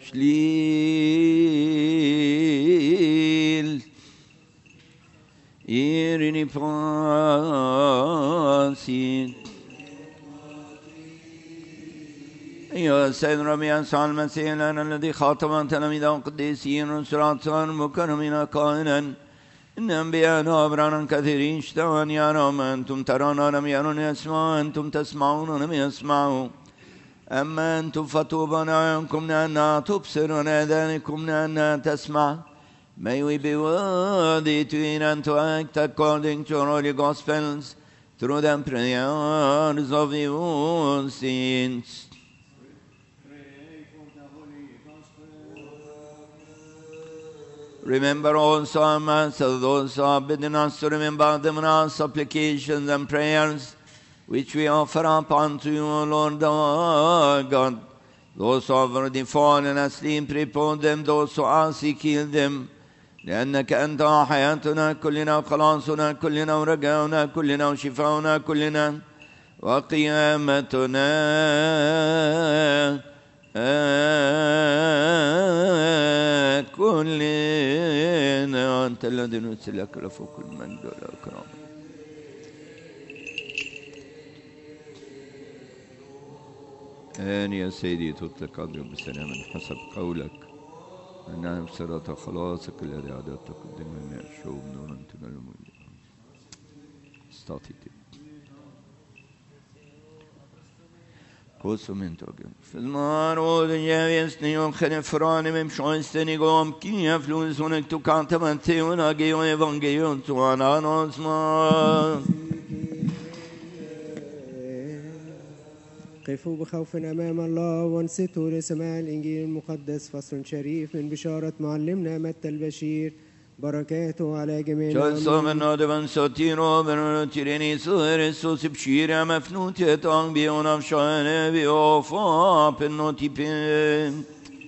شليل إيرني فاسين يا سيد ربي يسوع المسيح لنا الذي خاطب تلاميذه القديسين وسراطا مكرمين قائلا إن أنبياء وأبرارا كثيرين اشتهوا أن يروا ما أنتم ترون ولم يرون يسمعوا أنتم تسمعون ولم يسمعوا أما أنتم فطوبى لأعينكم لأنها تبصر ولآذانكم لأنها تسمع. May we be worthy to eat and to act according to your holy Gospels through the prayers of your saints. Remember also our Master, those who are bidden us to remember them in our supplications and prayers, which we offer up unto you, O Lord our God. Those who have already fallen asleep, repose them. Those who are sick, heal them. لأنك أنت حياتنا كلنا وخلاصنا كلنا ورجاؤنا كلنا وشفاؤنا كلنا وقيامتنا كلنا أنت الذي نرسل لك لفوق المجد والإكرام. يا سيدي تطلق قدر بسلام حسب قولك أنها بصراط خلاصك الذي أعددت قدامنا الشعوب نورا تنال المجد. statiti. Filmaro den jävjesning och genefrane med msjösten igång kia flunsonek to kanta man teona geo evangelion to ananos ma. قفوا بخوف أمام الله وانصتوا لسماع الإنجيل المقدس. فصل شريف من بشارة معلمنا متى البشير بركاته على جميعنا. شلصوم نادبن ساتيرو بنو تيريني سهر سوس بشير مفنوت تان بيونا شانه بيوفا بنوتي بين.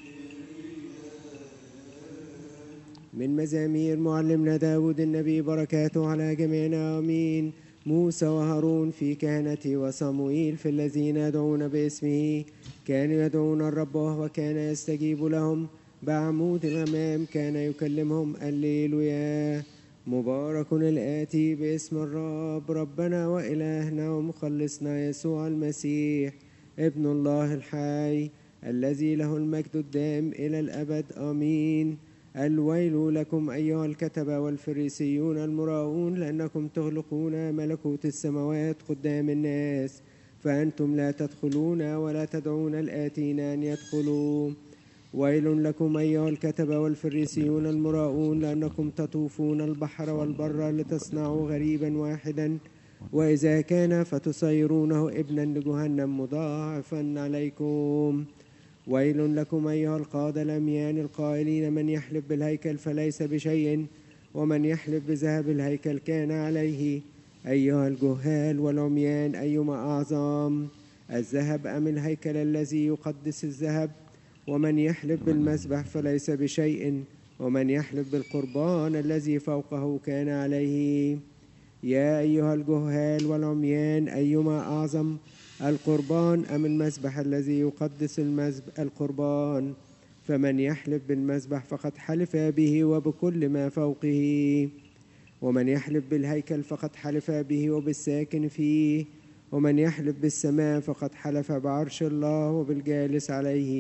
من مزامير معلمنا داود النبي بركاته على جميعنا آمين. موسى وهارون في كهنته وصموئيل في الذين يدعون باسمه كانوا يدعون الرب وهو كان يستجيب لهم. بعمود الغمام كان يكلمهم الليلويا. مبارك الآتي باسم الرب ربنا وإلهنا ومخلصنا يسوع المسيح ابن الله الحي الذي له المجد الدائم إلى الأبد آمين. الويل لكم أيها الكتبة والفريسيون المراؤون لأنكم تغلقون ملكوت السماوات قدام الناس فأنتم لا تدخلون ولا تدعون الآتين أن يدخلوا. ويل لكم أيها الكتبة والفريسيون المراؤون لأنكم تطوفون البحر والبر لتصنعوا غريبا واحدا وإذا كان فتصيرونه ابنا لجهنم مضاعفا عليكم. ويل لكم أيها القادة الأميان القائلين من يحلف بالهيكل فليس بشيء ومن يحلف بذهب الهيكل كان عليه. أيها الجهال والعميان أيما أعظم الذهب أم الهيكل الذي يقدس الذهب؟ ومن يحلف بالمذبح فليس بشيء ومن يحلف بالقربان الذي فوقه كان عليه. يا أيها الجهال والعميان أيما أعظم القربان أم المذبح الذي يقدس القربان؟ فمن يحلف بالمذبح فقد حلف به وبكل ما فوقه. ومن يحلف بالهيكل فقد حلف به وبالساكن فيه. ومن يحلف بالسماء فقد حلف بعرش الله وبالجالس عليه.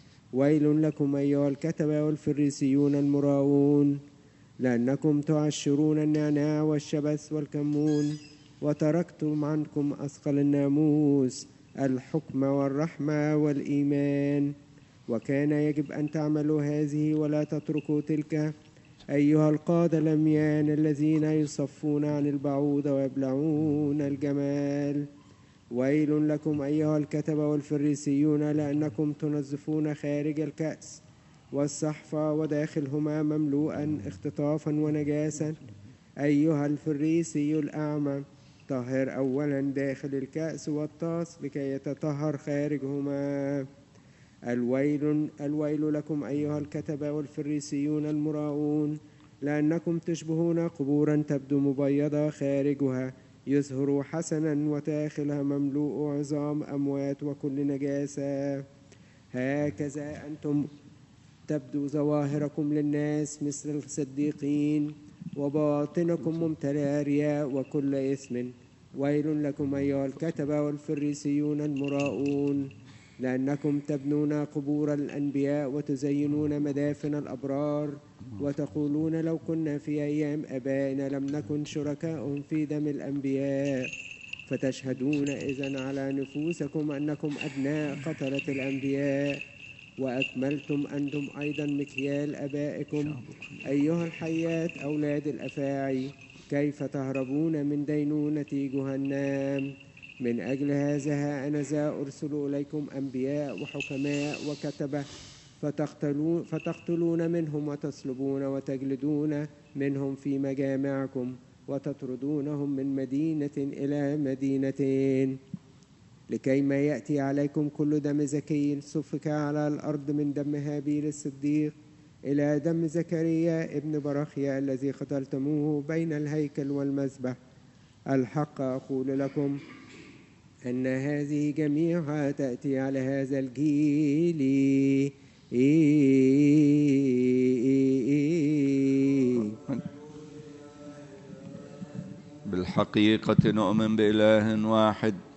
ويل لكم أيها الكتبة والفريسيون المراؤون لأنكم تعشرون النعناع والشبث والكمون وتركتم عنكم أثقل الناموس الحكم والرحمة والإيمان. وكان يجب أن تعملوا هذه ولا تتركوا تلك. أيها القادة الأميان الذين يصفون عن البعوضة ويبلعون الجمال. ويل لكم أيها الكتبة والفريسيون لأنكم تنظفون خارج الكأس والصحفة وداخلهما مملوءا اختطافا ونجاسا. أيها الفريسي الأعمى طهر أولا داخل الكأس والطاس لكي يتطهر خارجهما. الويل لكم أيها الكتبة والفريسيون المراؤون لأنكم تشبهون قبورا تبدو مبيضة خارجها يظهر حسنا وداخلها مملوء عظام أموات وكل نجاسة. هكذا أنتم تبدو ظواهركم للناس مثل الصديقين وباطنكم ممتلئ رياء وكل إثم. ويل لكم أيها الكتبة والفريسيون المراؤون، لأنكم تبنون قبور الأنبياء وتزينون مدافن الأبرار، وتقولون لو كنا في أيام آبائنا لم نكن شركاء في دم الأنبياء. فتشهدون إذن على نفوسكم أنكم أبناء قتلة الأنبياء، وأكملتم أنتم أيضا مكيال أبائكم. أيها الحيات أولاد الأفاعي، كيف تهربون من دينونة جهنم؟ من أجل هذا ها أنا ذا أرسل إليكم أنبياء وحكماء وكتبة، فتقتلون منهم وتصلبون وتجلدون منهم في مجامعكم، وتطردونهم من مدينة إلى مدينتين، لكي ما يأتي عليكم كل دم زكي سفك على الأرض، من دم هابيل الصديق إلى دم زكريا ابن برخيا الذي قتلتموه بين الهيكل والمذبح. الحق أقول لكم أن هذه جميعها تأتي على هذا الجيل. بالحقيقة نؤمن بإله واحد